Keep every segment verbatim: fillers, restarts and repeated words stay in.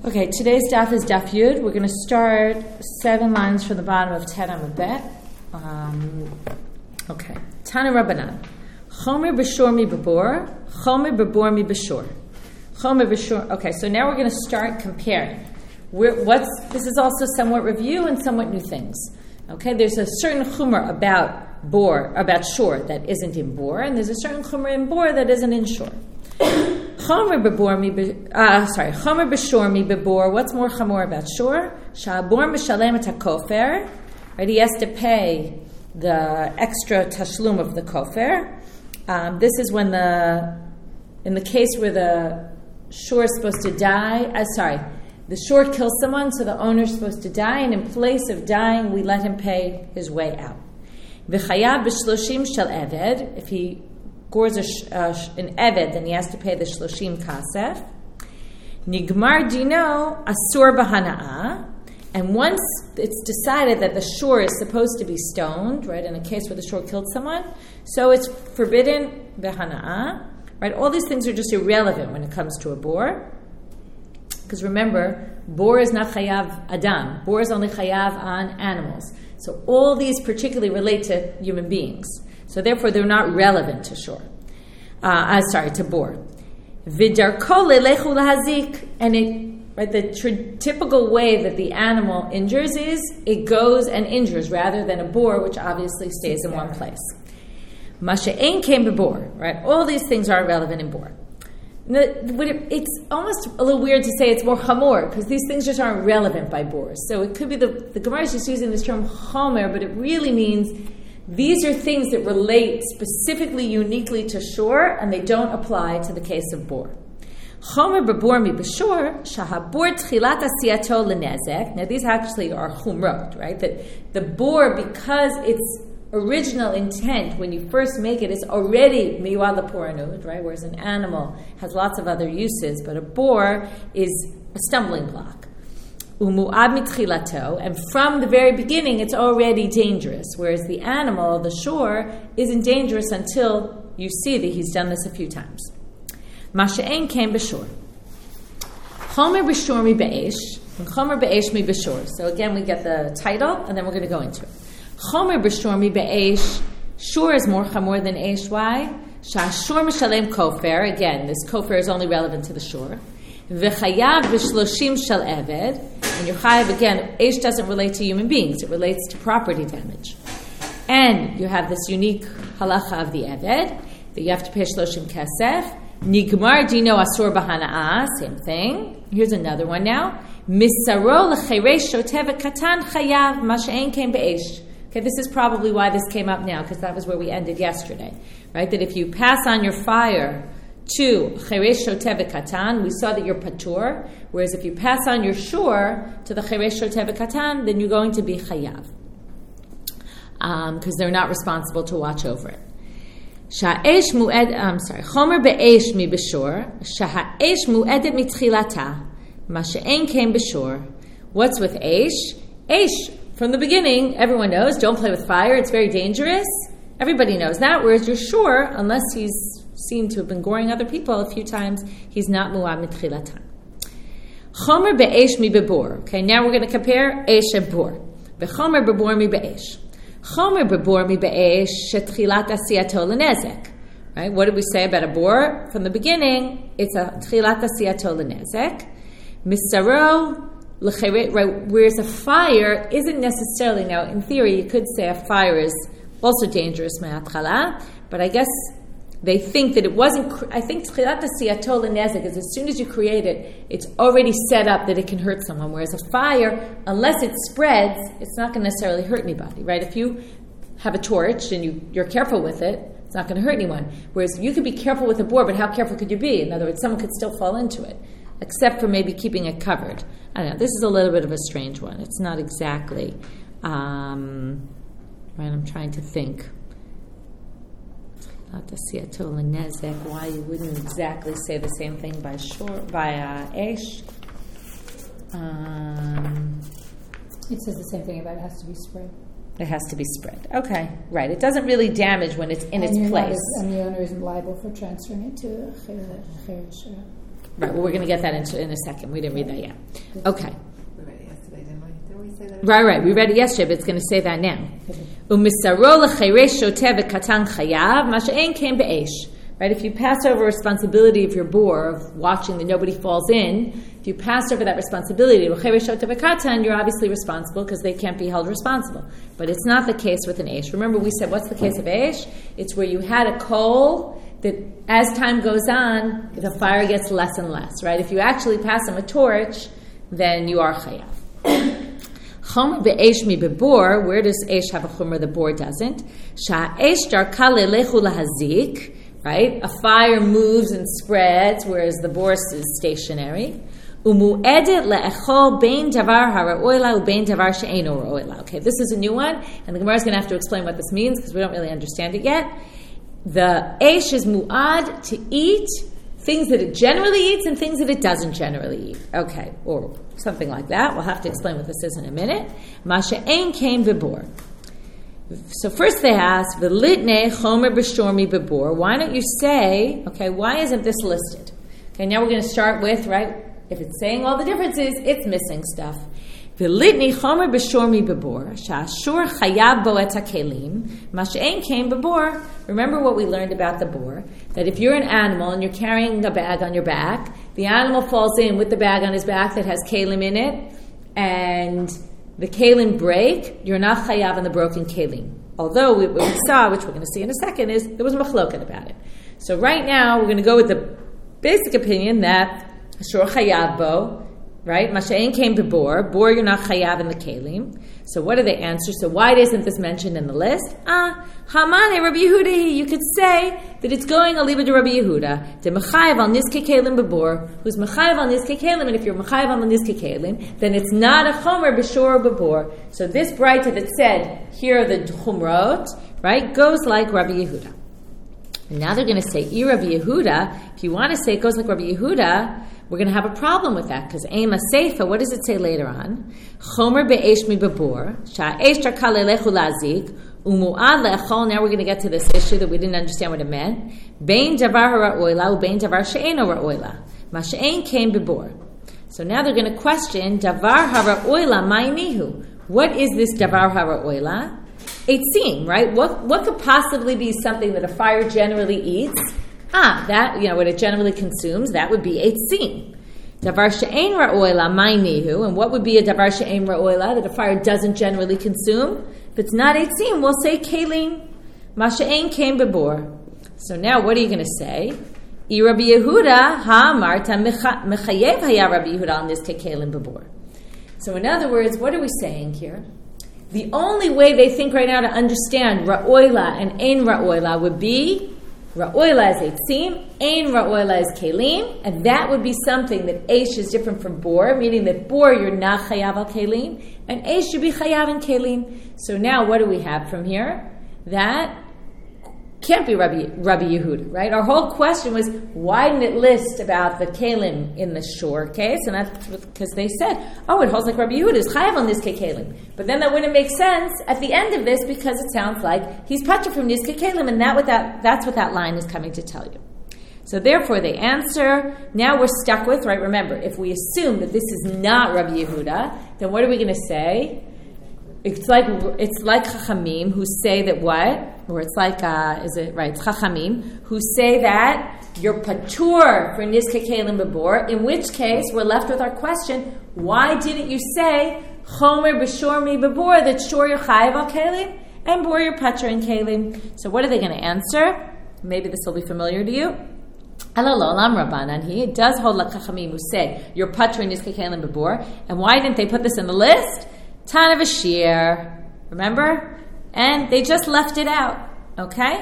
Okay, today's daf is daf Yud. We're going to start seven lines from the bottom of Ted Amud Bet. Um, okay. Tana Rabbanan. Chomer b'shor mi b'bor. Chomer b'bor mi b'shor. Chomer b'shor. Okay, so now we're going to start comparing. We're, what's this is also somewhat review and somewhat new things. Okay, there's a certain chomer about bor, about shor that isn't in bor, and there's a certain chomer in bor that isn't in shor. Chomer b'bor mi be, uh, sorry, chomer b'shor mi b'bor. What's more chamor about shor? Sha'abor mishalem et hakofer. Right, he has to pay the extra tashlum of the kofer. Um, this is when the, in the case where the shor is supposed to die. Uh, sorry, the shor kills someone, so the owner is supposed to die, and in place of dying, we let him pay his way out. V'chayav b'shloshim shel eved. If he gores a sh- uh, sh- an eved, then he has to pay the shloshim kasef. Nigmar dino asur b'hana'ah. And once it's decided that the shor is supposed to be stoned, right, in a case where the shor killed someone, so it's forbidden b'hana'ah, right? All these things are just irrelevant when it comes to a bor. Because remember, bor is not chayav adam. Bor is only chayav on animals. So all these particularly relate to human beings. So therefore, they're not relevant to shor. Uh, uh, sorry, to bor. V'darko lelechu lahazik. And it, right, the tr- typical way that the animal injures is it goes and injures rather than a bor, which obviously stays in one place. Masha'ein came b'bor. Right, all these things are relevant in bor. It's almost a little weird to say it's more chamor because these things just aren't relevant by bor. So it could be the the Gemara is just using this term chomer, but it really means these are things that relate specifically, uniquely to shor, and they don't apply to the case of bor. Chomer b'bor mi b'shor shahabor tchilat asiyato lenezek. Now these actually are chumrot, right? That the bor, because it's original intent when you first make it is already miyuad l'poranud, right? Whereas an animal has lots of other uses, but a bor is a stumbling block. Umu'ad mitchilato, and from the very beginning it's already dangerous. Whereas the animal, the shor, isn't dangerous until you see that he's done this a few times. Masha'ein came b'shor. Chomer b'shor mi be'esh, and chomer be'esh mi b'shor. So again, we get the title, and then we're going to go into it. Chomer b'shor mi be'esh. Shor is more chamor than esh. Why? Sha'ashor mishalem kofer. Again, this kofer is only relevant to the shor. V'chayav b'shloshim shel eved. And your chayav, again, esh doesn't relate to human beings. It relates to property damage. And you have this unique halacha of the eved that you have to pay shloshim kesef. Nigmar dino asur b'hana'ah. Same thing. Here's another one now. Misaro l'cheresh shotev katan chayav masha'ein came be'esh. Okay, this is probably why this came up now, because that was where we ended yesterday, right? That if you pass on your fire to cheresh shotev katan, we saw that you're patur, whereas if you pass on your shor to the cheresh shotev katan, then you're going to be chayav, because um, they're not responsible to watch over it. Sha'esh mu'ed, I'm sorry, chomer be'esh mi b'shor, sha'esh mu'edet mitchilata, masha'ein came b'shor. What's with esh? Esh, from the beginning, everyone knows, don't play with fire, it's very dangerous. Everybody knows that, whereas you're sure, unless he's seen to have been goring other people a few times, he's not mu'ad mitchilatan. Chomer be'esh mi b'bor. Okay, now we're going to compare esh and bor. V'chomer b'bor mi be'esh. Chomer b'bor mi be'esh shetchilat asiyato lenezek. Right, what did we say about a bor? From the beginning, it's a tchilat asiyato lenezek. Misaro. Right, whereas a fire isn't necessarily, now in theory you could say a fire is also dangerous me'atchala, but I guess they think that it wasn't, I think tchilat asiyato lenezek is as soon as you create it, it's already set up that it can hurt someone, whereas a fire, unless it spreads, it's not going to necessarily hurt anybody, right? If you have a torch and you, you're careful with it, it's not going to hurt anyone, whereas you could be careful with a bor, but how careful could you be? In other words, someone could still fall into it, except for maybe keeping it covered. I don't know, this is a little bit of a strange one. It's not exactly, um, right, I'm trying to think. Why you wouldn't exactly say the same thing by shor, by uh, esh. Um, it says the same thing about it has to be spread. It has to be spread. Okay, right. It doesn't really damage when it's in and its place. Not, and the owner isn't liable for transferring it to cheresh. Right, well, we're going to get that into in a second. We didn't read that yet. Okay. We read it yesterday, didn't we? Didn't we say that? Right, right. We read it yesterday, but it's going to say that now. Umisaro l'cheiresh shoteh v'katan chayav, masha'en came be'esh. Right, if you pass over responsibility of your boar, of watching that nobody falls in, if you pass over that responsibility, you're obviously responsible because they can't be held responsible. But it's not the case with an Eish. Remember we said, what's the case of Eish? It's where you had a coal that as time goes on, the fire gets less and less, right? If you actually pass them a torch, then you are chayav. Chomer be'esh mi bebor, where does Eish have a chomer, the boar doesn't? Sha'esh darka le'lechu lahazik, right? A fire moves and spreads, whereas the boar is stationary. Umu'edet le'echol bein davar hara'oila ubein davar she'eino ra'oila. Okay, this is a new one, and the Gemara is going to have to explain what this means because we don't really understand it yet. The Eish is mu'ad to eat things that it generally eats and things that it doesn't generally eat. Okay, or something like that. We'll have to explain what this is in a minute. Ma she'ein came b'bor. So first they ask, "V'litnei chomer b'shormi b'bor." Why don't you say, okay, why isn't this listed? Okay, now we're going to start with, right, if it's saying all the differences, it's missing stuff. V'litnei chomer b'shormi b'bor, sha'ashur chayav bo et hakelim, mash'ein came b'bor. Remember what we learned about the boar, that if you're an animal and you're carrying a bag on your back, the animal falls in with the bag on his back that has kelim in it, and the kelim break, you're not chayav on the broken kelim. Although we, what we saw, which we're going to see in a second, is there was machloket about it. So right now we're going to go with the basic opinion that ashur chayav bo, right? Masha'en came to bor. Bor, you're not chayav in the kelim. So what do they answer? So why isn't this mentioned in the list? Ah, Hamane Rabbi Yehuda. You could say that it's going aliba to Rabbi Yehuda. The mechayev al nizke kelim bebor, who's mechayev al nizke kelim, and if you're mechayev al nizke kelim, then it's not a chomer b'shor bebor. So this braita that said here are the chumrot, right, goes like Rabbi Yehuda. And now they're going to say I Rabbi Yehuda. If you want to say it goes like Rabbi Yehuda, we're going to have a problem with that because Ema Seifa, what does it say later on? Chomer be'esh mi bebor, sha'esh tarka le'lechu lazik, umu'ad le'echol. Now we're going to get to this issue that we didn't understand what it meant. Bein davar hara'oila, ubein davar she'eino ra'oila. Ma she'ein came bebor. So now they're going to question davar hara'oila ma'inihu. What is this davar hara'oila? Eitzim, right? What what could possibly be something that a fire generally eats? Ah, that, you know, what it generally consumes, that would be eitzim. Davar she'ein ra'oila ma'inihu, and what would be a davar she'ein ra'oila that a fire doesn't generally consume? If it's not eitzim, we'll say kelim. Ma she'ein came bebor. So now what are you going to say? I Rabbi Yehuda ha marta mechayev haya Rabbi Yehuda al nizke kelim bebor. So in other words, what are we saying here? The only way they think right now to understand ra'oila and ein ra'oila would be ra'oila is eitzim, ein ra'oila is kelim, and that would be something that eish is different from bor, meaning that bor you're not chayav al kelim, and eish should be chayav in kelim. So now what do we have from here? That can't be Rabbi, Rabbi Yehuda, right? Our whole question was, why didn't it list about the kelim in the shore case? And that's because they said, oh, it holds like Rabbi Yehuda is chayav on nizke kelim. But then that wouldn't make sense at the end of this because it sounds like he's patur from nizke kelim, and that what that that's what that line is coming to tell you. So therefore they answer, now we're stuck with, right, remember, if we assume that this is not Rabbi Yehuda, then what are we going to say? It's like it's like Chachamim who say that what? Or it's like, uh, is it right? It's Chachamim who say that you're patur for nizke kelim bebor, in which case we're left with our question, why didn't you say chomer b'shor mi bebor, that shor you're chayav al kelim, and bor you're patur in kelim? So what are they going to answer? Maybe this will be familiar to you. Alalolam Rabbanan, he does hold like Chachamim who say you're patur in nizke kelim bebor, and why didn't they put this in the list? Tan of a shear, remember? And they just left it out, okay?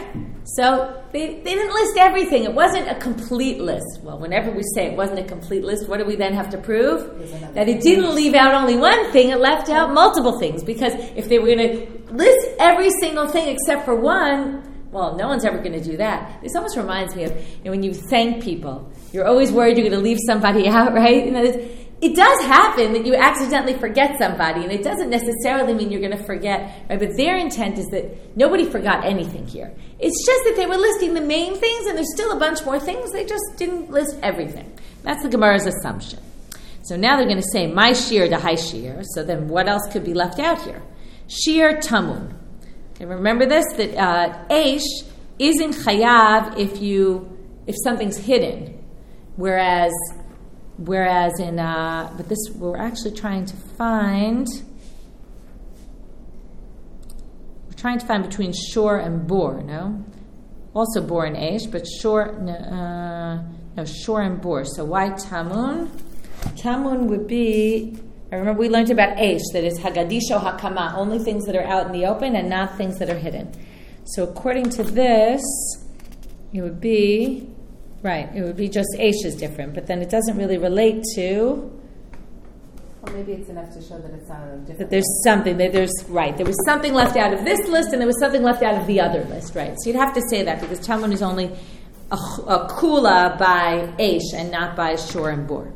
So they, they didn't list everything. It wasn't a complete list. Well, whenever we say it wasn't a complete list, what do we then have to prove? That it didn't leave out only one thing, it left out multiple things. Because if they were going to list every single thing except for one, well, no one's ever going to do that. This almost reminds me of, you know, when you thank people, you're always worried you're going to leave somebody out, right? You know, it does happen that you accidentally forget somebody, and it doesn't necessarily mean you're going to forget, right? But their intent is that nobody forgot anything here. It's just that they were listing the main things, and there's still a bunch more things. They just didn't list everything. That's the Gemara's assumption. So now they're going to say, my shear to high shear. So then what else could be left out here? Shear tamun. Okay, remember this, that uh, Eish isn't chayav if you if something's hidden. Whereas whereas in uh, but this we're actually trying to find we're trying to find between shor and bor, no? Also bor and Eish, but shor no, uh, no shor and bor. So why tamun? Tamun would be, I remember we learned about Eish, that is Hagadisho Hakama, only things that are out in the open and not things that are hidden. So according to this, it would be, right, it would be just Eish is different, but then it doesn't really relate to... Or maybe it's enough to show that it's not a different... That there's something, that there's, right, there was something left out of this list and there was something left out of the other list, right? So you'd have to say that because Tamun is only a, a kula by Eish and not by Shor and Bor.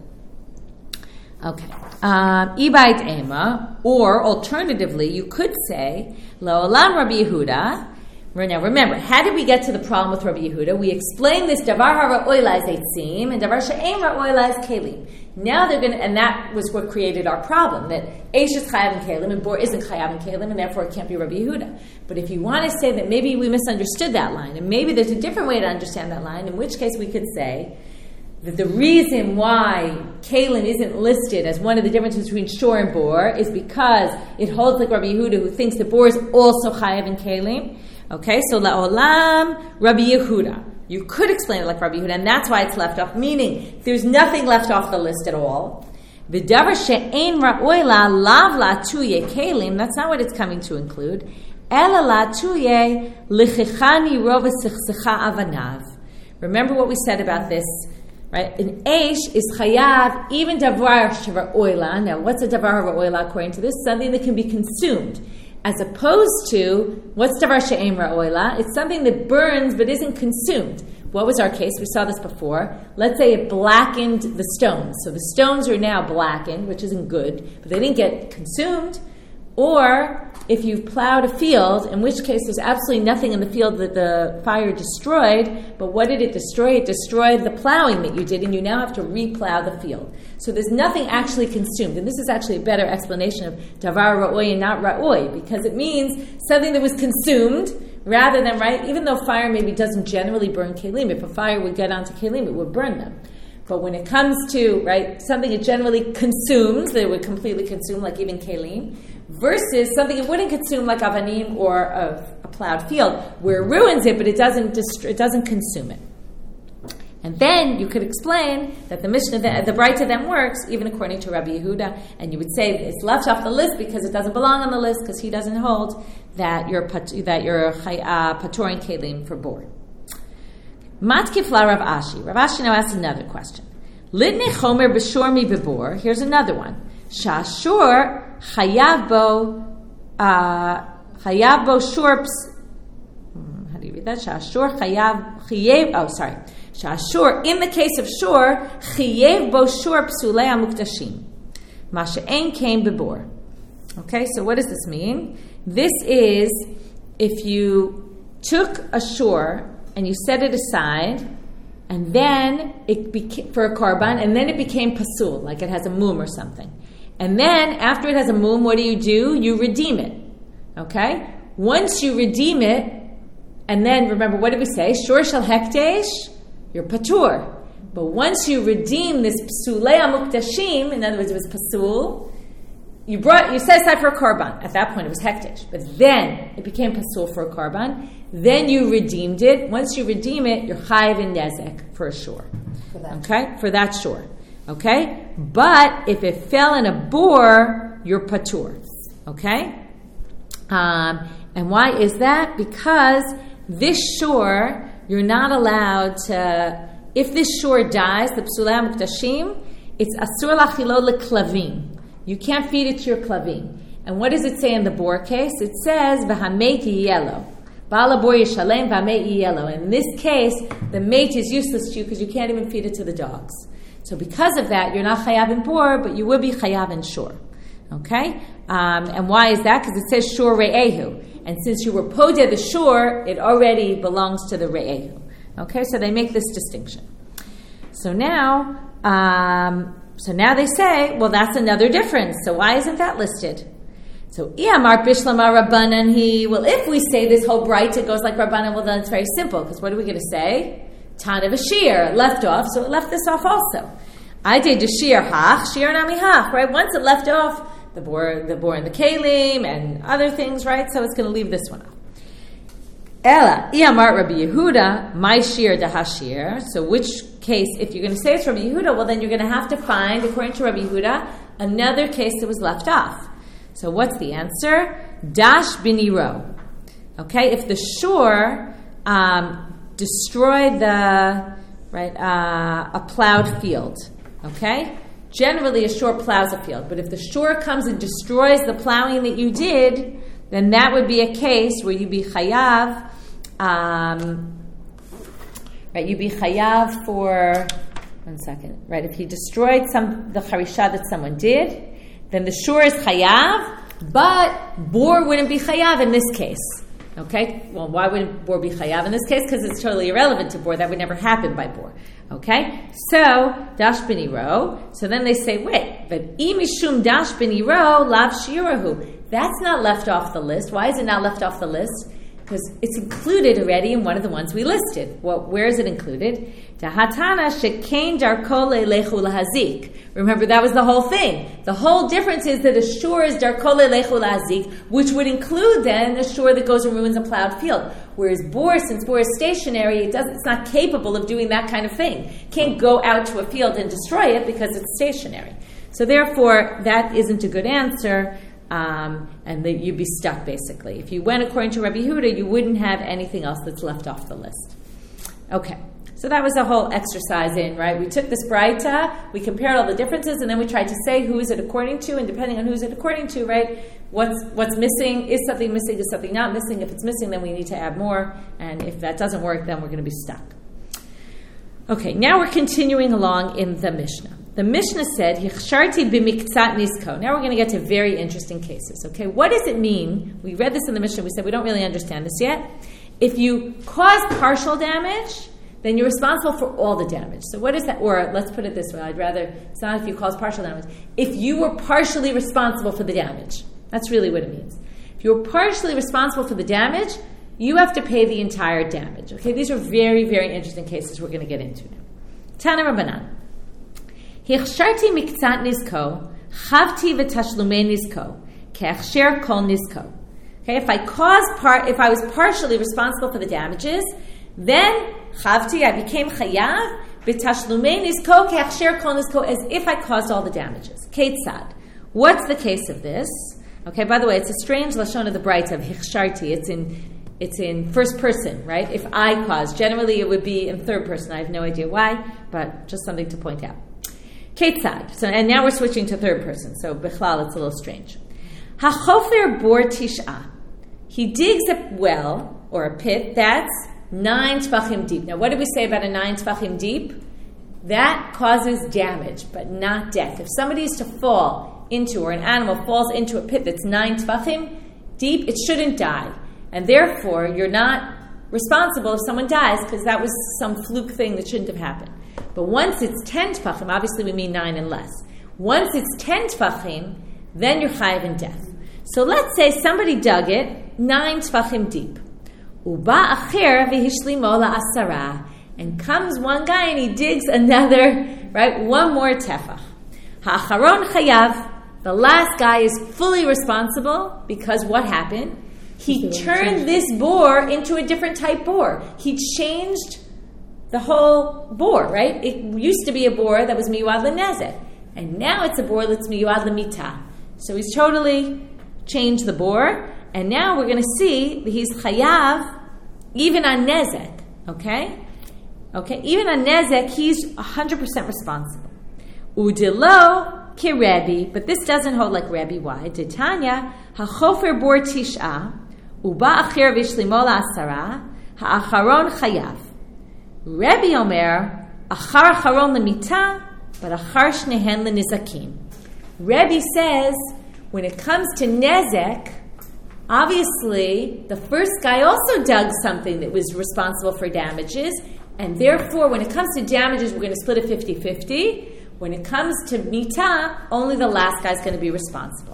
Okay. Um, Ibait Ema, or alternatively, you could say, La'olam Rabbi Yehuda. Now remember, how did we get to the problem with Rabbi Yehuda? We explained this davar ha'ra'oila is eitzim and davar she'ein ra'oila is kelim. Now they're going to, and that was what created our problem, that Eish is chayav and kelim and bor isn't chayav and kelim, and therefore it can't be Rabbi Yehuda. But if you want to say that maybe we misunderstood that line, and maybe there's a different way to understand that line, in which case we could say that the reason why Kalim isn't listed as one of the differences between Shor and Bor is because it holds like Rabbi Yehuda, who thinks that Bor is also Chayav and Kalim. Okay, so La'olam Rabbi Yehuda. You could explain it like Rabbi Yehuda, and that's why it's left off, meaning there's nothing left off the list at all. V'davar she'ein ra'oila lav la'tuye Kalim, that's not what it's coming to include. Ela la'tuye lichichani rova sichsicha avanav. Remember what we said about this. Right? An Eish is chayav, even davar she'ra'oila. Now, what's a davar ra'oila according to this? Something that can be consumed. As opposed to, what's davar she'ein ra'oila? It's something that burns but isn't consumed. What was our case? We saw this before. Let's say it blackened the stones. So the stones are now blackened, which isn't good, but they didn't get consumed. Or if you've plowed a field, in which case there's absolutely nothing in the field that the fire destroyed, but what did it destroy? It destroyed the plowing that you did, and you now have to re-plow the field. So there's nothing actually consumed. And this is actually a better explanation of davar ra'oi and not ra'oi, because it means something that was consumed, rather than, right, even though fire maybe doesn't generally burn kelim, if a fire would get onto kelim, it would burn them. But when it comes to, right, something it generally consumes, that it would completely consume, like even kelim, versus something it wouldn't consume like avanim or a, a plowed field, where it ruins it, but it doesn't dist- it doesn't consume it. And then you could explain that the Mishnah, the, the Braita then works even according to Rabbi Yehuda, and you would say it's left off the list because it doesn't belong on the list because he doesn't hold that you're pat- that you're uh, patorin kelim for bor. Matkifla Rav Ashi. Rav Ashi now asks another question. Lidne chomer b'shor mi b'bor. Here's another one. Shashur chayav bo chayav bo shor. How do you read that? Shashur chayav chayev. Oh, sorry. Shashur. In the case of shor, chayev bo shor psulei hamukdashim. Masha'en came b'bor. Okay, so what does this mean? This is if you took a shor and you set it aside, and then it became for a korban, and then it became pasul, like it has a mum or something. And then after it has a mum, what do you do? You redeem it. Okay? Once you redeem it, and then remember, what did we say? Shor shel hekdesh, you're patur. But once you redeem this psulei hamukdashim, in other words, it was pasul, you brought you set aside for a korban. At that point, it was hekdesh. But then it became pasul for a korban. Then you redeemed it. Once you redeem it, you're chayiv in nezek for a shor. For that. Okay? For that shor. Okay? But if it fell in a bor, you're patur. Okay? Um, and why is that? Because this shor, you're not allowed to, if this shor dies, the psulei hamukdashim, it's asur lachilo leklavim. You can't feed it to your klavim. And what does it say in the bor case? It says, v'hameit yellow. Ba'ala bor yishalem v'hameit yellow. In this case, the mate is useless to you because you can't even feed it to the dogs. So because of that, you're not chayav in bor, but you will be chayav in shor. Okay? Um, and why is that? Because it says shor re'ehu. And since you were podeh the shor, it already belongs to the re'ehu. Okay? So they make this distinction. So now, Um, so now they say, well, that's another difference. So why isn't that listed? So, Iyamar Bishlama Rabbanan he. Well, if we say this whole Braita goes like Rabbanan, well, then it's very simple, because what are we going to say? Tan of a shear, left off, so it left this off also. I did the shear hach, shear nami hach, right? Once it left off, the bor, the bor and the kalim, and other things, right? So it's going to leave this one off. Ella, Iyamar Rabbi Yehuda, my shear da hashir. So which case, if you're going to say it's Rabbi Yehuda, well, then you're going to have to find, according to Rabbi Yehuda, another case that was left off. So what's the answer? Dash biniro. Okay, if the shore um, destroyed the right uh, a plowed field. Okay, generally a shore plows a field, but if the shore comes and destroys the plowing that you did, then that would be a case where you'd be chayav. Um, right, you'd be chayav for one second. Right, if he destroyed some the charisha that someone did, then the shore is chayav, but bor wouldn't be chayav in this case. Okay? Well, why wouldn't bor be chayav in this case? Because it's totally irrelevant to bor. That would never happen by bor. Okay? So, dash biniro. So then they say, wait, but imishum dash biniro lav shiurahu. That's not left off the list. Why is it not left off the list? Because it's included already in one of the ones we listed. Well, where is it included? Tahatana shekain darko le'lechu lahazik. Remember, that was the whole thing. The whole difference is that a shore is darko le'lechu lahazik, which would include then a shore that goes and ruins a plowed field. Whereas bor, since bor is stationary, it doesn't, it's not capable of doing that kind of thing. It can't go out to a field and destroy it because it's stationary. So therefore, that isn't a good answer. Um, and that you'd be stuck, basically. If you went according to Rabbi Yehuda, you wouldn't have anything else that's left off the list. Okay, so that was a whole exercise in, right? We took this Braita, we compared all the differences, and then we tried to say who is it according to, and depending on who's it according to, right, what's what's missing, is something missing, is something not missing. If it's missing, then we need to add more, and if that doesn't work, then we're going to be stuck. Okay, now we're continuing along in the Mishnah. The Mishnah said, "Hichsharti b'miktzat nisko." Now we're going to get to very interesting cases. Okay, what does it mean? We read this in the Mishnah. We said we don't really understand this yet. If you cause partial damage, then you're responsible for all the damage. So what is that? Or let's put it this way. I'd rather it's not if you cause partial damage. If you were partially responsible for the damage, that's really what it means. If you're partially responsible for the damage, you have to pay the entire damage. Okay, these are very, very interesting cases we're going to get into now. Tana Rabbanan. Hichsharti miktzat nisko, chavti v'tashlumei nisko, ke'achsher kol nisko. Okay, if I caused part, if I was partially responsible for the damages, then chavti, I became chayav v'tashlumei nisko, ke'achsher kol nisko, as if I caused all the damages. Ketzad. What's the case of this? Okay, by the way, it's a strange lashon of the Braita of hichsharti. It's in it's in first person, right? If I caused, generally it would be in third person. I have no idea why, but just something to point out. Ketzad. So, and now we're switching to third person. So, Bechlal, it's a little strange. Hachofer bor tish'a. He digs a well, or a pit, that's nine tfachim deep. Now, what did we say about a nine tfachim deep? That causes damage, but not death. If somebody is to fall into, or an animal falls into a pit that's nine tfachim deep, it shouldn't die. And therefore, you're not responsible if someone dies, because that was some fluke thing that shouldn't have happened. But once it's ten tfachim, obviously we mean nine and less. Once it's ten tfachim, then you're chayav in death. So let's say somebody dug it nine tfachim deep. Uba acher v'hishlimo la'asara. And comes one guy and he digs another, right, one more tefach. Ha'acharon chayav. The last guy is fully responsible because what happened? He turned this bore into a different type bore. He changed the whole bore, right? It used to be a bore that was miyuad lenezek, and now it's a bore that's miyuad lemita. So he's totally changed the bore, and now we're going to see that he's chayav even on nezek. Okay, okay, even on nezek he's one hundred percent responsible. Udilo ki Rebbe, but this doesn't hold like Rebbe. Why? Titania hachofer bor tish'a uba acher v'shlimo la'asara ha'acharon chayav. Rebbe Omer, achar acharon lemita, but achar shnehen lenizakim. Rebbe says, when it comes to nezek, obviously, the first guy also dug something that was responsible for damages, and therefore, when it comes to damages, we're going to split it fifty-fifty. when it comes to mita, only the last guy's going to be responsible.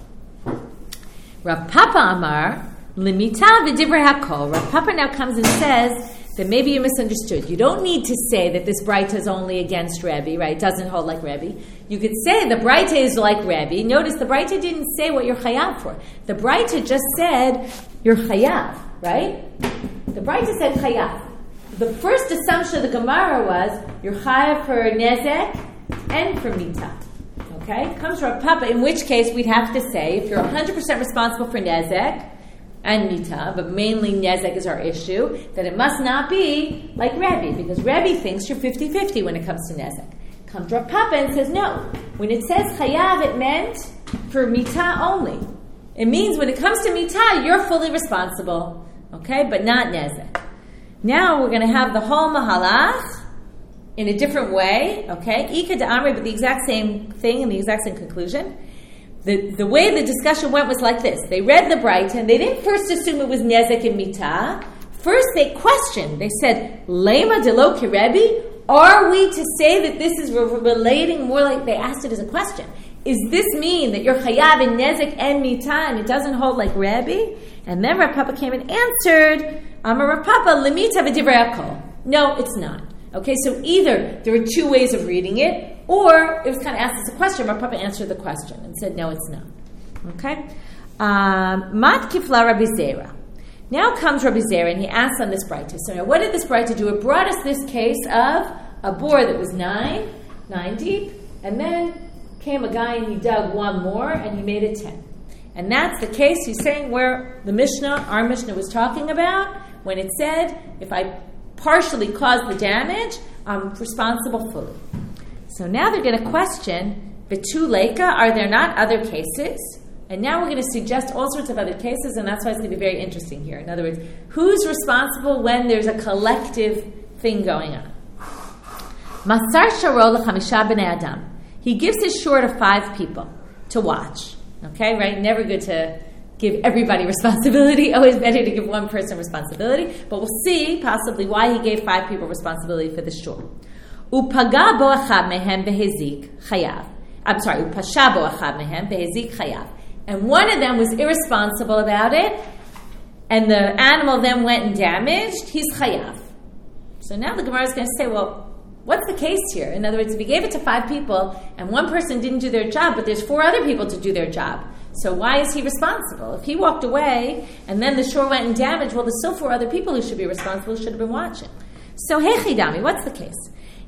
Rav Papa Amar, limita v'divrei hakol. Rav Papa now comes and says that maybe you misunderstood. You don't need to say that this Braita is only against Rebbe, right? It doesn't hold like Rebbe. You could say the Braita is like Rebbe. Notice the Braita didn't say what you're chayav for. The Braita just said you're chayav, right? The Braita said chayav. The first assumption of the Gemara was you're chayav for nezek and for mita. Okay? Comes from Papa, in which case we'd have to say if you're one hundred percent responsible for nezek and mita, but mainly nezek is our issue, then it must not be like Rebbe, because Rebbe thinks you're fifty-fifty when it comes to nezek. Comes Rav Papa and says, no. When it says chayav, it meant for mita only. It means when it comes to mita, you're fully responsible, okay, but not nezek. Now we're going to have the whole mahalach in a different way, okay? Ika da'amri, but the exact same thing and the exact same conclusion. The, the way the discussion went was like this. They read the Braita, and they didn't first assume it was nezek and mita. First they questioned. They said, Lema de lo kirebi? Are we to say that this is re- relating more like, they asked it as a question. Is this mean that you're chayav in nezek and mita, and it doesn't hold like Rebbe? And then Rav Papa came and answered, Amar Rav Papa, lemita v'divrei hakol. No, it's not. Okay, so either there are two ways of reading it, or it was kind of asked as a question. Rav Papa answered the question and said, no, it's not. Okay? Um, Mat kifla Rabbi Zera. Now comes Rabbi Zera, and he asks on this Braita. So now what did this Braita do? It brought us this case of a bore that was nine, nine deep, and then came a guy and he dug one more, and he made it ten. And that's the case, he's saying, where the Mishnah, our Mishnah was talking about, when it said, if I partially caused the damage, I'm responsible fully. So now they're going to question, Betu Leika, are there not other cases? And now we're going to suggest all sorts of other cases, and that's why it's going to be very interesting here. In other words, who's responsible when there's a collective thing going on? Masar sharo l'chamisha b'nei adam. He gives his shore to five people to watch. Okay, right? Never good to give everybody responsibility. Always better to give one person responsibility. But we'll see, possibly, why he gave five people responsibility for the shore. Upaga bo achad mehem behezik chayav. I'm sorry, upasha bo achad mehem behezik chayav. And one of them was irresponsible about it, and the animal then went and damaged, he's chayav. So now the Gemara is going to say, well, what's the case here? In other words, if he gave it to five people, and one person didn't do their job, but there's four other people to do their job, so why is he responsible? If he walked away, and then the shore went and damaged, well, there's still four other people who should be responsible, who should have been watching. So, hey chidami, what's the case?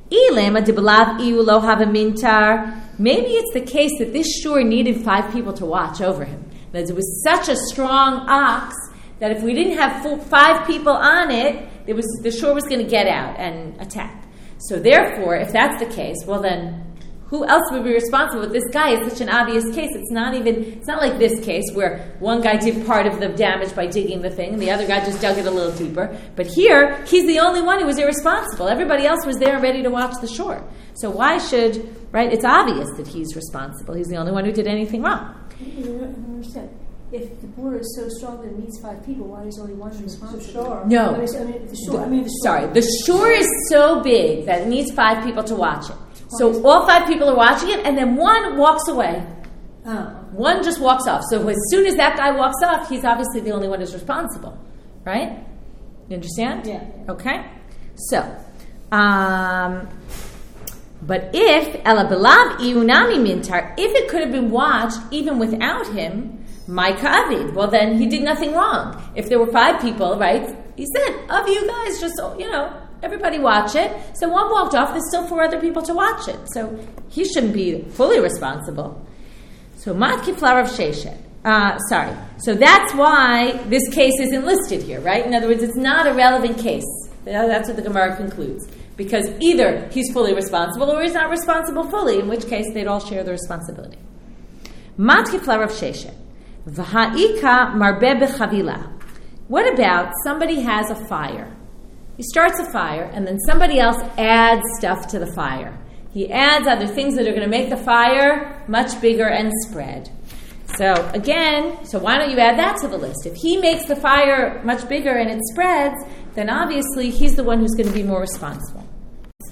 Maybe it's the case that this shore needed five people to watch over him. That it was such a strong ox that if we didn't have four, five people on it, it was the shore was going to get out and attack. So therefore, if that's the case, well then, who else would be responsible? But this guy is such an obvious case. It's not even, it's not like this case where one guy did part of the damage by digging the thing and the other guy just dug it a little deeper. But here, he's the only one who was irresponsible. Everybody else was there ready to watch the shore. So why should, right, it's obvious that he's responsible. He's the only one who did anything wrong. I don't understand. If the boar is so strong that it needs five people, why is only one responsible? Sure. No. I mean, I mean, the shore. I mean, the shore. Sorry, the shore is so big that it needs five people to watch it. So all five people are watching it, and then one walks away. Oh. One just walks off. So as soon as that guy walks off, he's obviously the only one who's responsible. Right? You understand? Yeah. Okay? So, um, but if, Ela Belav Iunami Mintar, if it could have been watched even without him, my Ka'avid, well then he did nothing wrong. If there were five people, right, he said, of you guys, just, you know, everybody watch it. So one walked off, there's still four other people to watch it. So he shouldn't be fully responsible. So Mat Kiflar of Sheshet. Uh, sorry. So that's why this case isn't listed here, right? In other words, it's not a relevant case. That's what the Gemara concludes. Because either he's fully responsible or he's not responsible fully, in which case they'd all share the responsibility. Mat Kiflar of Sheshet. V'ha'ika marbe b'chavila. What about somebody has a fire? He starts a fire, and then somebody else adds stuff to the fire. He adds other things that are going to make the fire much bigger and spread. So again, so why don't you add that to the list? If he makes the fire much bigger and it spreads, then obviously he's the one who's going to be more responsible.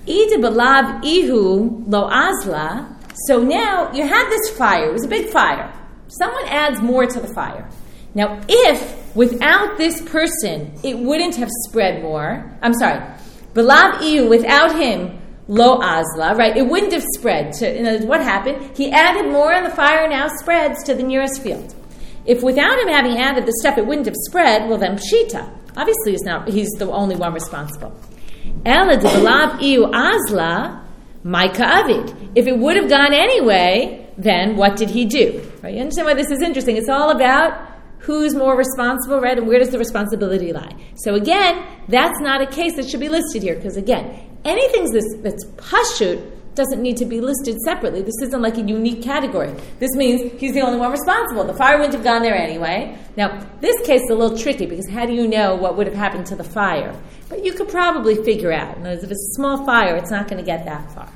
Ida balav ihu lo azla. So now you had this fire. It was a big fire. Someone adds more to the fire. Now, if without this person it wouldn't have spread more, I'm sorry, balav ihu, without him, lo azla, right? It wouldn't have spread. To, in other words, what happened? He added more, and the fire now spreads to the nearest field. If without him having added the stuff, it wouldn't have spread, well then pshita. Obviously, he's not. He's the only one responsible. Ela de balav ihu azla, maika avid. If it would have gone anyway, then what did he do? Right? You understand why this is interesting? It's all about who's more responsible, right? And where does the responsibility lie? So again, that's not a case that should be listed here, because again, anything that's, that's pashut doesn't need to be listed separately. This isn't like a unique category. This means he's the only one responsible. The fire wouldn't have gone there anyway. Now, this case is a little tricky, because how do you know what would have happened to the fire? But you could probably figure out. In other words, if it's a small fire, it's not going to get that far.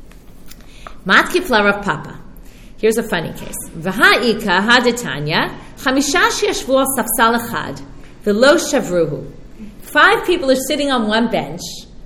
Matkifla Rav Papa. Here's a funny case. V'ha'ika hadetanya chamisha sheyashvu al safsal echad v'lo shavruhu. Five people are sitting on one bench,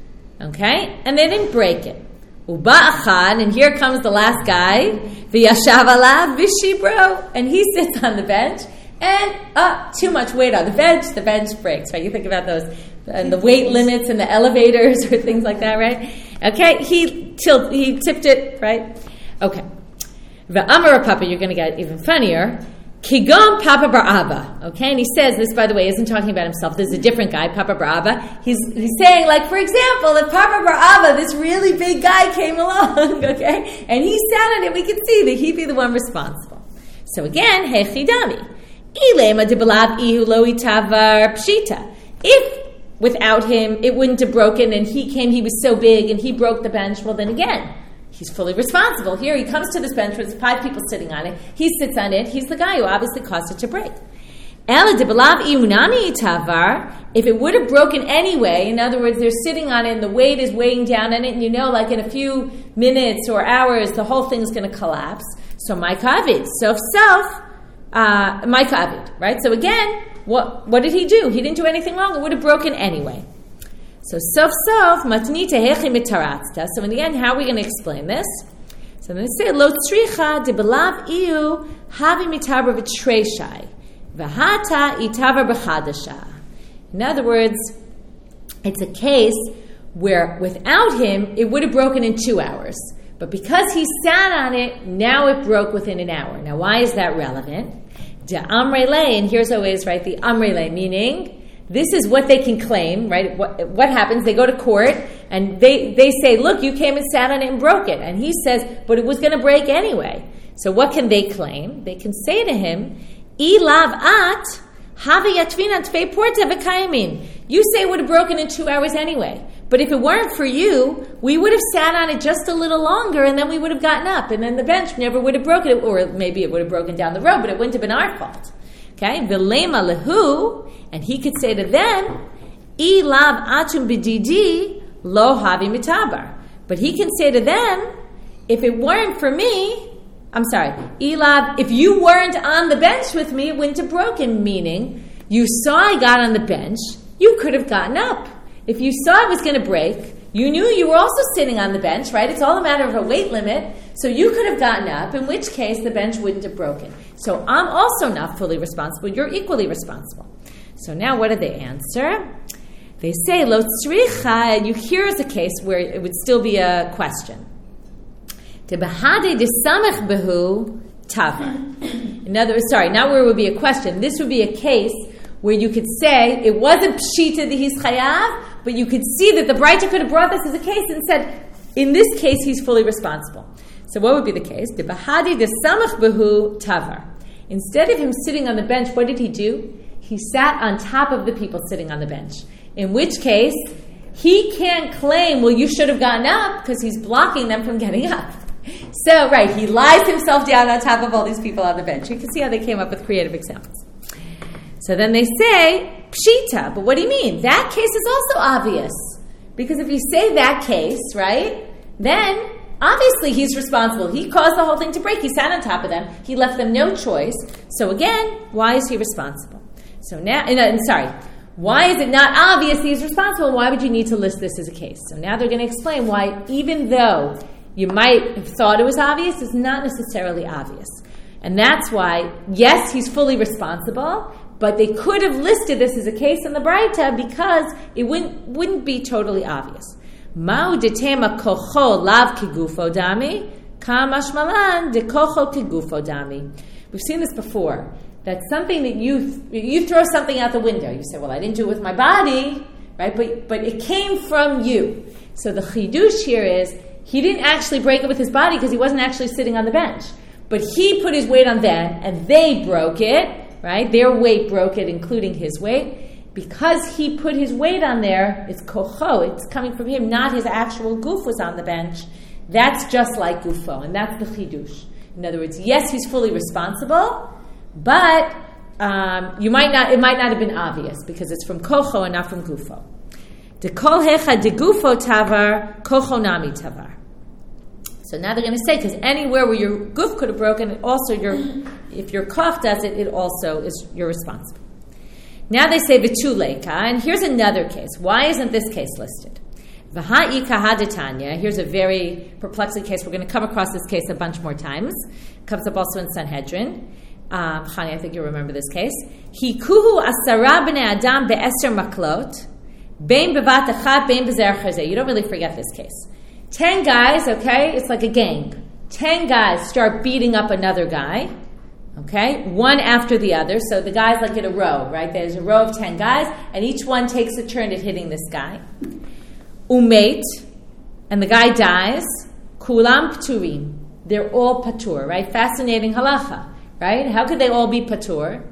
okay, and they didn't break it. Uba achad, and here comes the last guy. V'yashav alav v'shibro, and he sits on the bench, and uh, too much weight on the bench. The bench breaks. Right? You think about those and the weight limits in the elevators or things like that, right? Okay, he tilt, he tipped it, right? Okay. The Amar Papa, you're going to get even funnier. Kigam Papa Bar Abba. Okay, and he says this, by the way, isn't talking about himself. There's a different guy, Papa Bar Abba. He's he's saying, like, for example, if Papa Bar Abba, this really big guy, came along, okay, and he sat on it, we could see that he'd be the one responsible. So again, Hechidami. Ilema de balav ihu lo itavar pshita. If without him it wouldn't have broken, and he came, he was so big, and he broke the bench, well then again, he's fully responsible. Here he comes to this bench with five people sitting on it. He sits on it. He's the guy who obviously caused it to break. Ela de balav iunami itavar. If it would have broken anyway, in other words, they're sitting on it and the weight is weighing down on it, and you know, like in a few minutes or hours, the whole thing's going to collapse. So my kavid, self self, uh, my kavid, right? So again, what what did he do? He didn't do anything wrong. It would have broken anyway. So sof sof matnita hechi mitaratzta. So in the end, how are we going to explain this? So then they say lo tzricha de belav iu havi mitaber v'treishai v'hata itaver b'chadasha. In other words, it's a case where without him it would have broken in two hours, but because he sat on it, now it broke within an hour. Now, why is that relevant? De amrele, and here's always right the amrele, meaning this is what they can claim, right? What, what happens? They go to court and they, they say, look, you came and sat on it and broke it. And he says, but it was going to break anyway. So what can they claim? They can say to him, Ilav at havi yatvina tvei porta v'kayamin. You say it would have broken in two hours anyway. But if it weren't for you, we would have sat on it just a little longer and then we would have gotten up. And then the bench never would have broken it. Or maybe it would have broken down the road, but it wouldn't have been our fault. Okay? V'lema lehu. And he could say to them, Ilav atum b'didi lo havi mitabar. But he can say to them, if it weren't for me, I'm sorry, Ilav, if you weren't on the bench with me, it wouldn't have broken. Meaning, you saw I got on the bench, you could have gotten up. If you saw it was going to break, you knew you were also sitting on the bench, right? It's all a matter of a weight limit. So you could have gotten up, in which case the bench wouldn't have broken. So I'm also not fully responsible. You're equally responsible. So now what do they answer? They say, Lo tzricha, and you hear is a case where it would still be a question. Tebahade desamech behu tavar. In other words, sorry, not where it would be a question. This would be a case where you could say, it wasn't pshita that he's chayav, but you could see that the Braita could have brought this as a case and said, in this case, he's fully responsible. So what would be the case? Tebahade desamech behu tavar. Instead of him sitting on the bench, what did he do? He sat on top of the people sitting on the bench. In which case, he can't claim, well, you should have gotten up, because he's blocking them from getting up. So, right, he lies himself down on top of all these people on the bench. You can see how they came up with creative examples. So then they say, pshita, but what do you mean? That case is also obvious. Because if you say that case, right, then obviously he's responsible. He caused the whole thing to break. He sat on top of them. He left them no choice. So again, why is he responsible? So now, and, uh, and sorry, Why is it not obvious he's responsible? Why would you need to list this as a case? So now they're going to explain why, even though you might have thought it was obvious, it's not necessarily obvious. And that's why, yes, he's fully responsible, but they could have listed this as a case in the Braita because it wouldn't, wouldn't be totally obvious. Ma'u detema kocho lav kigufo dami, kamash malan de kocho kigufo dami. We've seen this before. That's something that you you throw something out the window. You say, well, I didn't do it with my body, right? But but it came from you. So the chidush here is he didn't actually break it with his body because he wasn't actually sitting on the bench. But he put his weight on them, and they broke it, right? Their weight broke it, including his weight. Because he put his weight on there, it's kocho, it's coming from him, not his actual goof was on the bench. That's just like gufo, and that's the chidush. In other words, yes, he's fully responsible, but um, you might not. It might not have been obvious because it's from kocho and not from gufo. De kol hecha de gufo tavar, kocho nami tavar. So now they're going to say because anywhere where your guf could have broken, it also your if your koch does it, it also is you're responsible. Now they say v'tuleka, and here's another case. Why isn't this case listed? V'ha'i kahadetanya. Here's a very perplexing case. We're going to come across this case a bunch more times. It comes up also in Sanhedrin. Um, Chani, I think you remember this case. Hikuhu asara b'nei adam be'eser maklot, bein bevat echad, bein b'zer chazeh. You don't really forget this case. Ten guys, okay, it's like a gang. Ten guys start beating up another guy, okay, one after the other. So the guys like in a row, right? There's a row of ten guys, and each one takes a turn at hitting this guy. Umeit, and the guy dies. Kulam pturim. They're all patur, right? Fascinating halacha. Right? How could they all be patur?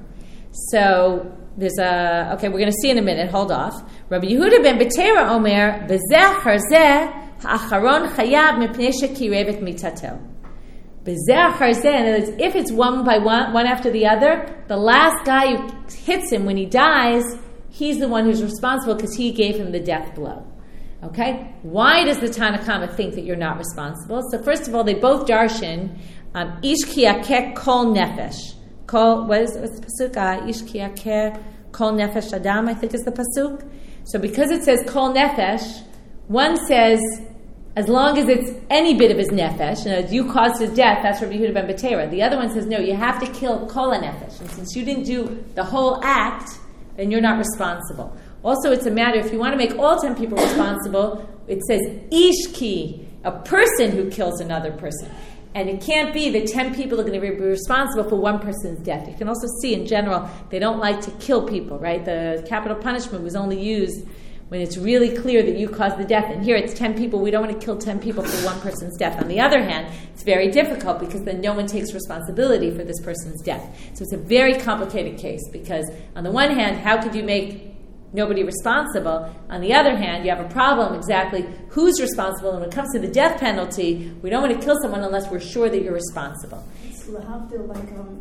So there's a okay. We're going to see in a minute. Hold off. Rabbi Yehuda ben Betera Omer bezeh harzeh ha'acharon chayav mipnei shekirevet mitatel. Bezeh harzeh. If it's one by one, one after the other, the last guy who hits him when he dies, he's the one who's responsible because he gave him the death blow. Okay. Why does the Tanakama think that you're not responsible? So first of all, they both darshan. Um, Ish kiyakeh kol nefesh. Kol, what is, what's the pasuk? Uh, Ish kiyakeh kol nefesh adam, I think is the pasuk. So because it says kol nefesh, one says, as long as it's any bit of his nefesh, and you caused his death, that's Rabbi Yehuda ben Betera. The other one says, no, you have to kill kol nefesh. And since you didn't do the whole act, then you're not responsible. Also, it's a matter, if you want to make all ten people responsible, it says ish ki, a person who kills another person. And it can't be that ten people are going to be responsible for one person's death. You can also see, in general, they don't like to kill people, right? The capital punishment was only used when it's really clear that you caused the death. And here it's ten people. We don't want to kill ten people for one person's death. On the other hand, it's very difficult because then no one takes responsibility for this person's death. So it's a very complicated case because, on the one hand, how could you make nobody responsible? On the other hand, you have a problem exactly who's responsible, and when it comes to the death penalty, we don't want to kill someone unless we're sure that you're responsible. It's lahavdil, like um,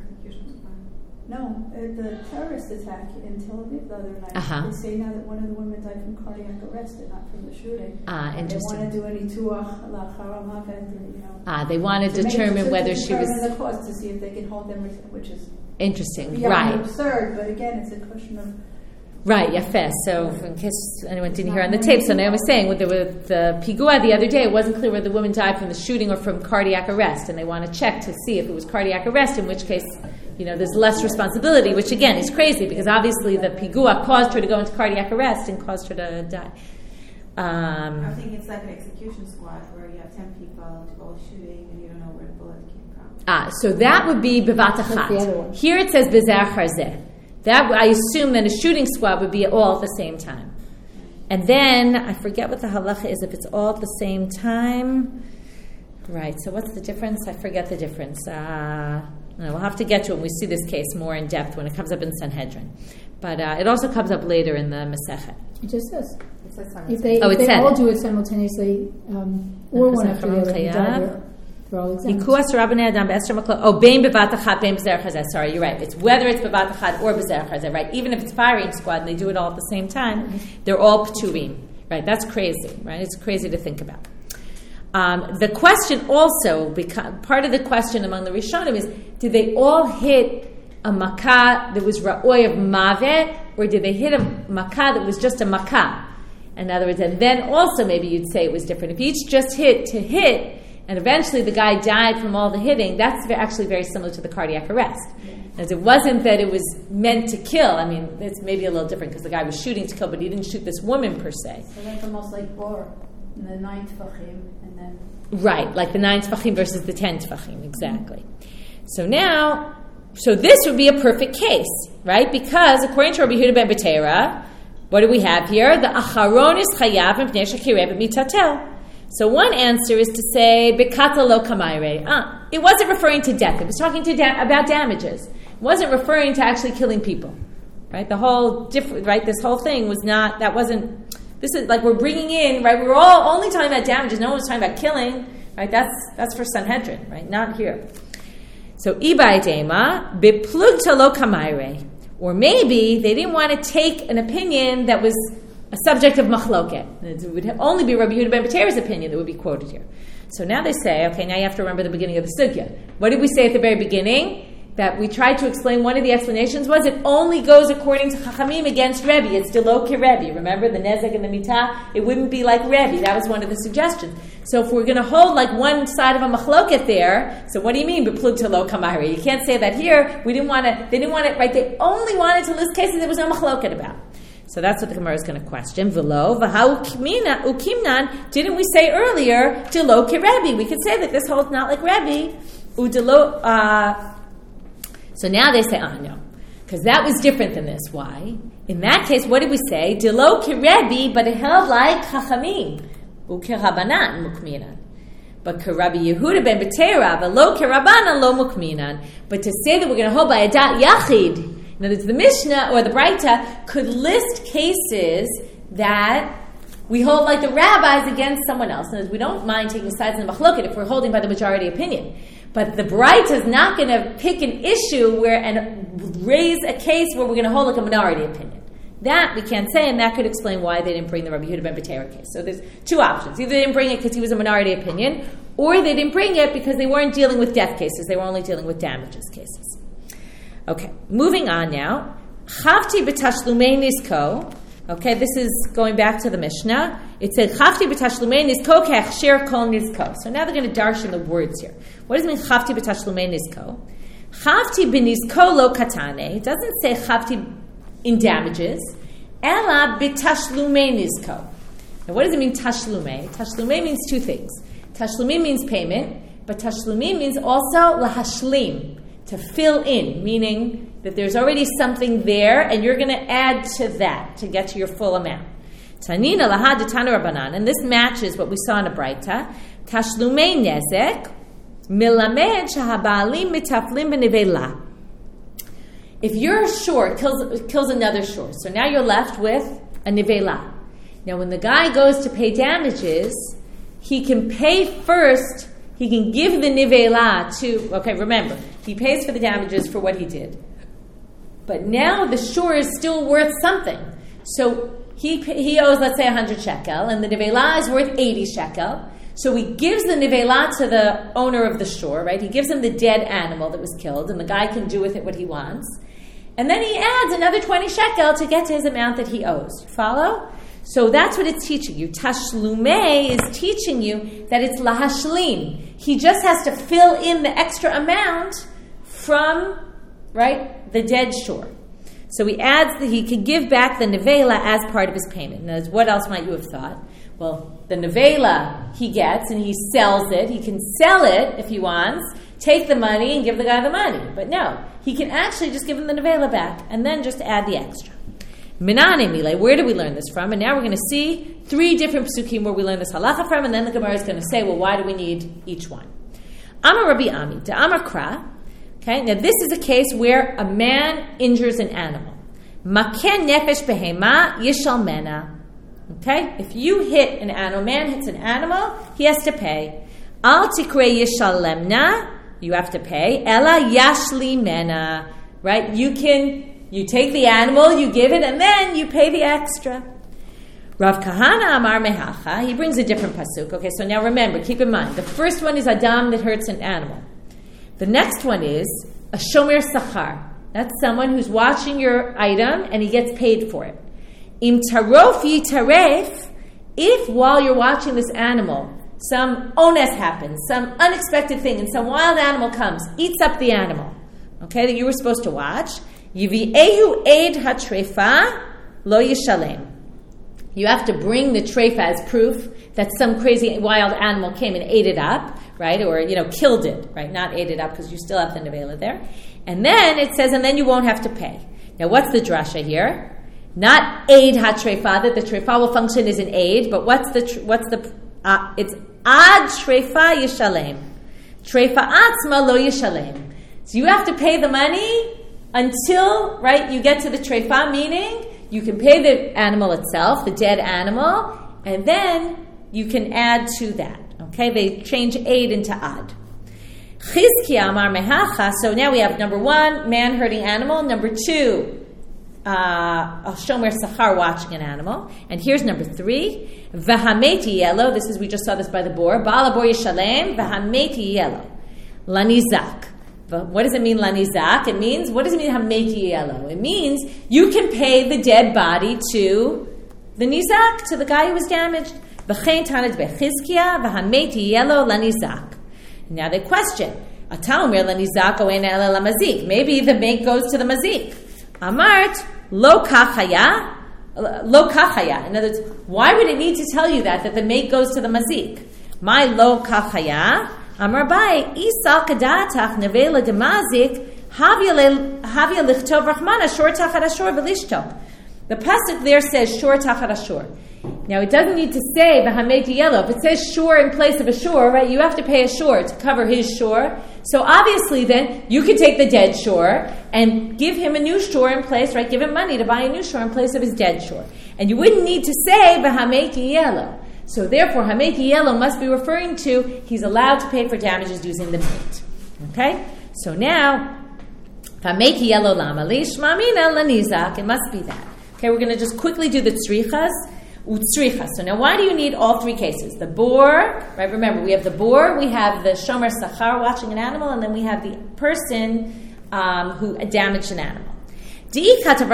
no, uh, the terrorist attack in Tel Aviv the other night. Uh-huh. They say now that one of the women died from cardiac arrest and not from the shooting. Ah, interesting. They want to do any tuach la'achar ha'mavet, you know. Ah, they want to, to determine make, whether to she was the cause to see if they can hold them, which is interesting, beyond right? Absurd, but again, it's a question of. Right, yafeh. So, in case anyone didn't hear on the tape, so Naomi was saying with the, with the pigua the other day, it wasn't clear whether the woman died from the shooting or from cardiac arrest, and they want to check to see if it was cardiac arrest, in which case, you know, there's less responsibility, which again is crazy because obviously the pigua caused her to go into cardiac arrest and caused her to die. Um, I think it's like an execution squad where you have ten people all shooting and you don't know where the bullet came from. Ah, so that would be bevat achat. Here it says bezer charzeh. That I assume that a shooting squad would be all at the same time. And then, I forget what the halacha is, if it's all at the same time. Right, so what's the difference? I forget the difference. Uh, we'll have to get to it when we see this case more in depth when it comes up in Sanhedrin. But uh, it also comes up later in the Masechet. It just says. It says if they, oh, if it they all it. do it simultaneously, um, or one after the other, they're, they're all exempt. Oh, bein bevat achat, bein b'zer chazeh. Sorry, you're right. It's whether it's bevat achat or b'zer chazeh, right? Even if it's firing squad and they do it all at the same time, they're all p'turim, right? That's crazy, right? It's crazy to think about. Um, the question also, because, part of the question among the Rishonim is, did they all hit a makkah that was ra'oi of mavet, or did they hit a makkah that was just a makkah? In other words, and then also maybe you'd say it was different. If each just hit to hit, and eventually the guy died from all the hitting, that's actually very similar to the cardiac arrest. As it wasn't that it was meant to kill. I mean, it's maybe a little different because the guy was shooting to kill, but he didn't shoot this woman per se. So that's almost like bor, in the nine tefachim, and then... Right, like the nine tefachim versus the ten tefachim, exactly. So now, so this would be a perfect case, right? Because according to Rabbi Yehuda ben Betera, what do we have here? The acharon is chayav mipnei shekireh b'mitatel. So one answer is to say, Bekata lo kamayre. Ah, it wasn't referring to death. It was talking to da- about damages. It wasn't referring to actually killing people. Right? The whole, diff- right, this whole thing was not, that wasn't, this is like we're bringing in, right, we're all only talking about damages. No one's talking about killing. Right? That's that's for Sanhedrin, right? Not here. So, Ibai dema, beplugta lo kamayre. Or maybe they didn't want to take an opinion that was a subject of machloket. It would only be Rabbi Yehuda ben Betera's opinion that would be quoted here. So now they say, okay, now you have to remember the beginning of the sugya. What did we say at the very beginning? That we tried to explain, one of the explanations was it only goes according to Chachamim against Rebbe. It's delo ke Rebbe. Remember the nezek and the mitah? It wouldn't be like Rebbe. That was one of the suggestions. So if we're going to hold like one side of a machloket there, so what do you mean beplug to lo kamari? You can't say that here. We didn't want to, they didn't want it, right? They only wanted to list cases there was no machloket about. So that's what the Gemara is going to question. V'lo, v'ha ukimnan, didn't we say earlier, delo ke Rebbe? We could say that this holds not like Rebbe. Udelo, uh, so now they say, ah, oh, no. Because that was different than this. Why? In that case, what did we say? Delo ke Rebbe, but it held like Chachamim. Uke Rabanan mukminan. But ke Rabbi Yehuda ben Betera, v'lo ke Rabanan lo mukminan. But to say that we're going to hold by a dat yachid, in other words, the Mishnah or the Braita could list cases that we hold like the rabbis against someone else. In other words, we don't mind taking sides in the machloket if we're holding by the majority opinion. But the Braita is not going to pick an issue where and raise a case where we're going to hold like a minority opinion. That we can't say, and that could explain why they didn't bring the Rabbi Yehuda ben Betera case. So there's two options. Either they didn't bring it because he was a minority opinion, or they didn't bring it because they weren't dealing with death cases. They were only dealing with damages cases. Okay, moving on now. Chavti b'tashlumei nizko. Okay, this is going back to the Mishnah. It said, Chavti b'tashlumei nizko ke'achsher kol nizko. So now they're going to darshan the words here. What does it mean, Chavti b'tashlumei nizko? Chavti b'nizko lo katane. It doesn't say Chavti in damages. Ela b'tashlumei nizko. Now what does it mean, tashlumei? Tashlumei means two things. Tashlumei means payment, but tashlumei means also lahashlim, to fill in, meaning that there's already something there and you're going to add to that to get to your full amount. Tanina lahad tanu Rabbanan, and this matches what we saw in a Braita. Tashlumei nezek milamed shahabalim mitaflim b'nevela. If your shore kills, kills another shore, so now you're left with a nevela. Now when the guy goes to pay damages, he can pay first. He can give the nivela to, okay, remember, he pays for the damages for what he did. But now the shore is still worth something. So he he owes, let's say, one hundred shekel, and the nivela is worth eighty shekel. So he gives the nivela to the owner of the shore, right? He gives him the dead animal that was killed, and the guy can do with it what he wants. And then he adds another twenty shekel to get to his amount that he owes. Follow? So that's what it's teaching you. Tashlumei is teaching you that it's lahashlim. He just has to fill in the extra amount from, right, the dead shore. So he adds that he can give back the nevela as part of his payment. Now, what else might you have thought? Well, the nevela he gets and he sells it. He can sell it if he wants, take the money and give the guy the money. But no, he can actually just give him the nevela back and then just add the extra. Minane mile, where do we learn this from? And now we're going to see three different psukim where we learn this halacha from, and then the Gemara is going to say, well, why do we need each one? Amar Rabbi Ami, de Amar Kra. Okay, now this is a case where a man injures an animal. Maken nefesh behema yishal mena. Okay, if you hit an animal, man hits an animal, he has to pay. Al tikre yishalemna, you have to pay. Ela yashli mena, right? You can. You take the animal, you give it, and then you pay the extra. Rav Kahana Amar Mehacha, he brings a different pasuk. Okay, so now remember, keep in mind, the first one is Adam that hurts an animal. The next one is a Shomer Sachar. That's someone who's watching your item and he gets paid for it. Im tarof yitaref, if while you're watching this animal, some ones happens, some unexpected thing, and some wild animal comes, eats up the animal, okay, that you were supposed to watch, yivi'ehu eid hatrefa lo yishalem. You have to bring the treifa as proof that some crazy wild animal came and ate it up, right? Or, you know, killed it, right? Not ate it up because you still have the nevela there. And then it says, and then you won't have to pay. Now, what's the drasha here? Not aid ha-treifa, that the treifa will function as an aid, but what's the, what's the, uh, it's ad treifa yishalem. Treifa atzma lo yishalem. So you have to pay the money until, right, you get to the treifa, meaning you can pay the animal itself, the dead animal, and then you can add to that. Okay, they change aid into ad. Chizkiya amar mehacha. So now we have number one, man hurting animal. Number two, uh, a shomer sachar watching an animal. And here's number three, v'hameti yellow. This is, we just saw this by the boar. Ba'al bor yishalem, v'hameti yellow. Lanizak. What does it mean, lanizak? It means, what does it mean, hameti yellow? It means you can pay the dead body to the nizak, to the guy who was damaged. V'chein tanad bechizkiya, v'hameti yellow lanizak. Now they question, atalmir lanizak oen ela lamazik. Maybe the make goes to the mazik. Amart lo kachaya, lo kachaya. In other words, why would it need to tell you that that the make goes to the mazik? My lo kachaya. Amar bai isa kadatach nevela demazik havia havia lichtov rachmana shor tachat ashor belishto. The pasuk there says shor tachat ashor. Now it doesn't need to say v'hameti yellow. If it says shor in place of a shor, right, you have to pay a shor to cover his shor. So obviously then you could take the dead shor and give him a new shor in place, right? Give him money to buy a new shor in place of his dead shor. And you wouldn't need to say v'hameti yellow. So therefore, hameti yellow must be referring to he's allowed to pay for damages using the meat. Okay? So now, hameti yellow lama lishma mina lanizak. It must be that. Okay, we're going to just quickly do the tzrichas. Utzrichas. So now why do you need all three cases? The boar, right? Remember, we have the boar, we have the shomer sachar watching an animal, and then we have the person um, who damaged an animal. It's not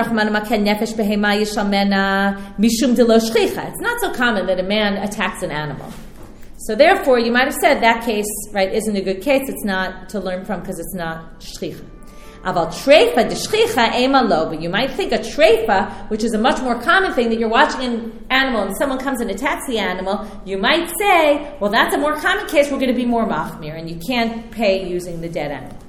so common that a man attacks an animal. So therefore, you might have said that case, right, isn't a good case. It's not to learn from because it's not shchicha. But you might think a treifa, which is a much more common thing, that you're watching an animal and someone comes and attacks the animal, you might say, well, that's a more common case, we're going to be more machmir, and you can't pay using the dead animal.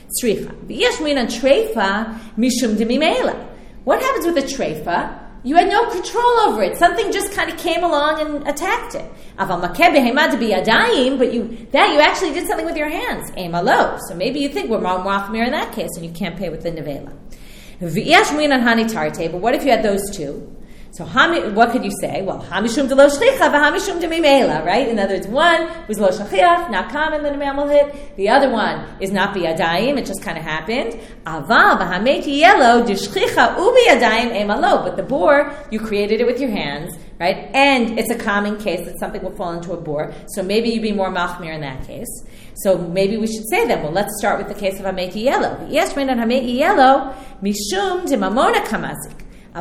What happens with a treifa? You had no control over it. Something just kind of came along and attacked it. But you that you actually did something with your hands. So maybe you think we're machmir in that case, and you can't pay with the nevela. But what if you had those two? So what could you say? Well, hamishum de lo shchicha v'hamishum de mimela, right? In other words, one was lo shachiach, not common that a man will hit. The other one is not biyadayim, it just kind of happened. Aval v'hameti yellow de shchicha ubiyadayim emalo. But the boar, you created it with your hands, right? And it's a common case that something will fall into a boar. So maybe you'd be more machmir in that case. So maybe we should say that. Well, let's start with the case of hameti yellow. Yes, when on hameti yellow, mishum de mamona kamazik. So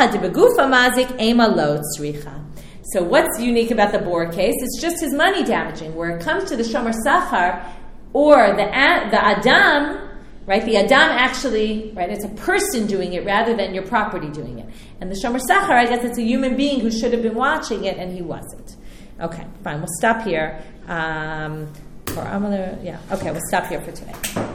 what's unique about the boar case? It's just his money damaging. Where it comes to the shomer sachar or the the adam, right? The adam actually, right? It's a person doing it rather than your property doing it. And the shomer sachar, I guess it's a human being who should have been watching it and he wasn't. Okay, fine. We'll stop here. Um, for Amala, yeah. Okay, we'll stop here for today.